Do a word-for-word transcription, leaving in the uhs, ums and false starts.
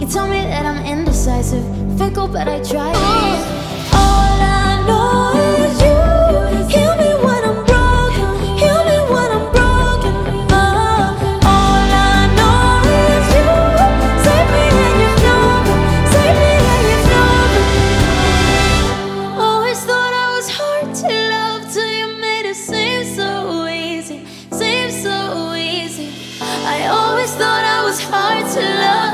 told me that I'm indecisive, fickle, but I try. All I know is you. Heal me when I'm broken, heal me when I'm broken. Oh, all I know is you. Save me and you know me, save me and you know me. Always thought I was hard to love till you made it seem so easy, seem so easy. I always thought I was hard to love.